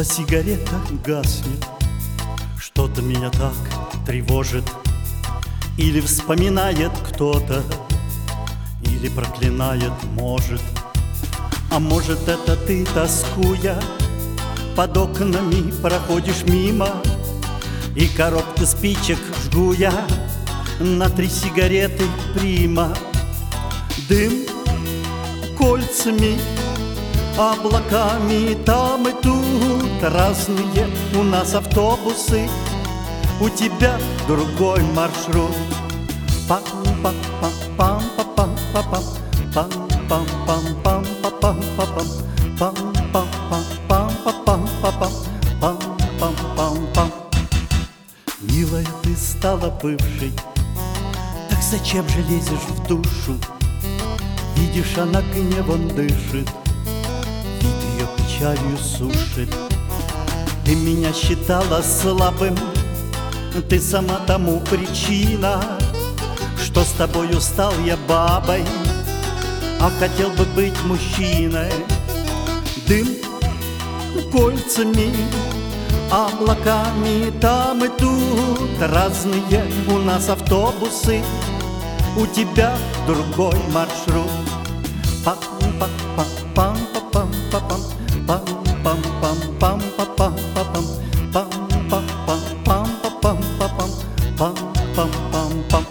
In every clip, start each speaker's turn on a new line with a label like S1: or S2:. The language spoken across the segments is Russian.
S1: сигарета гаснет, что-то меня так тревожит. Или вспоминает кто-то, или проклинает, может. А может, это ты, тоскуя, под окнами проходишь мимо, и коробку спичек жгу я на 3 сигареты прима. Дым кольцами, облаками, там и тут разные у нас автобусы, у тебя другой маршрут. Пам-пам-пам-пам-пам-пам-пам, пам-пам-пам-пам-пам-пам, пам-пам-пам-пам-пам-пам-пам. Милая, ты стала бывшей, так зачем же лезешь в душу? Видишь, она гневом дышит, вид ее печалью сушит. Ты меня считала слабым, ты сама тому причина, что с тобою стал я бабой, а хотел бы быть мужчиной. Дым кольцами, облаками, там и тут разные у нас автобусы, у тебя другой маршрут. Пам-пам-пам-пам-пам-пам, пам-пам-пам-пам-пам-пам, пам-пам-пам-пам-пам-пам, пам-пам-пам-пам.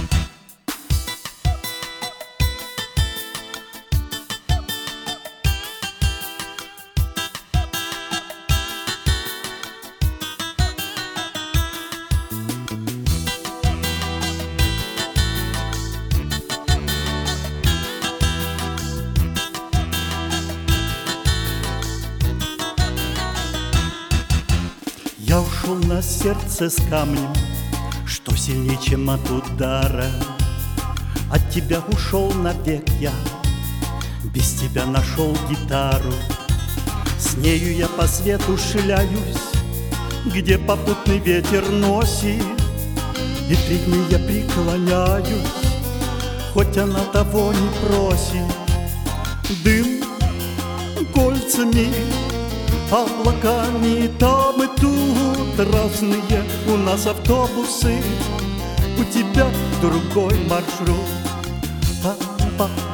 S1: Я ушел на сердце с камнем, что сильнее, чем от удара. От тебя ушел навек я, без тебя нашел гитару. С нею я по свету шляюсь, где попутный ветер носит, и пред ней я преклоняюсь, хоть она того не просит. Дым кольцами, облаками, там и тут разные у нас автобусы, у тебя другой маршрут. Пам-пам.